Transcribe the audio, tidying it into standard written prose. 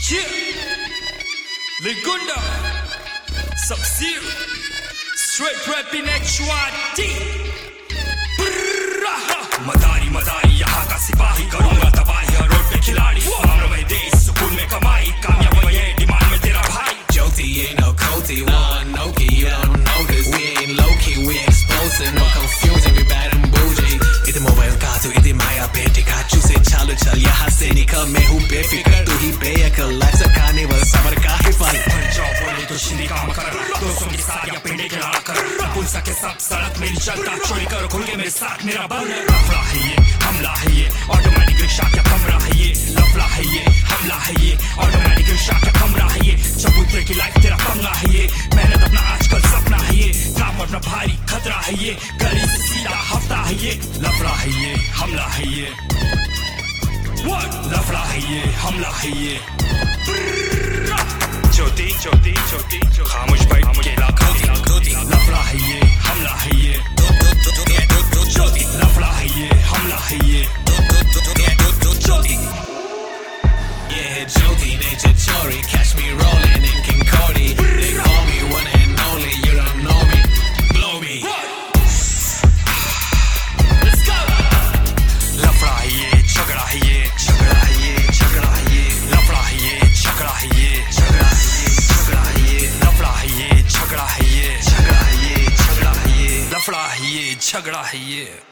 Yeah, Legunda, Sub-Zero, straight rapping HYD. मदारी मदारी यहाँ का सिपाही करूँगा तबाही हर रोड पे खिलाड़ी मामला में देश सुकून में कमाई कामयाब ये डिमांड में तेरा भाई Jyoti ain't no Koti, one Noki, you don't know this. We ain't low-key, we exposing, no confusing, we bad and bougie. इधर मोबाइल का तो इधर माया बेटे का चूसे चालू चल यहाँ से निकल मैं हूँ बेफिक्र तू ही बेअकल लाइफ से carnival सबर का ही फल पंजाब बोले तो शिंदी काम कर दोस्तों के साथ या पिंडे के लड़ा कर पुल सके सब सड़क मेरी चलता चोरी करो खुल के मेरे साथ मेरा बल लफड़ा है ये हमला है ये ऑटोमेटिक रिक्शा क्या कमरा है ये लफड़ा है ये हमला है ये ऑटोमेटिक रिक्शा क्या कमरा है ये चबूतरे की लाइफ तेरा पंगा है ये मेहनत अपना आजकल सपना है ये काम अपना भारी खतरा है ये गली से सीधा हफ्ता है ये लफड़ा है ये हमला है ये लफड़ा है ये हमला है ये ज्योति ज्योति ज्योति खामोश भाई केला खा लफड़ा है ये हमला है ये लफड़ा है ये हमला है ये Yeah, Jyoti, nature Chori, catch me rolling in King Cody. They call me one and only, you don't know me, blow me. Let's go. लफड़ा है ये झगड़ा है ये झगड़ा है ये झगड़ा है ये लफड़ा है ये झगड़ा है ये झगड़ा है ये झगड़ा है ये लफड़ा है ये झगड़ा है ये झगड़ा है ये झगड़ा है ये लफड़ा है ये झगड़ा है ये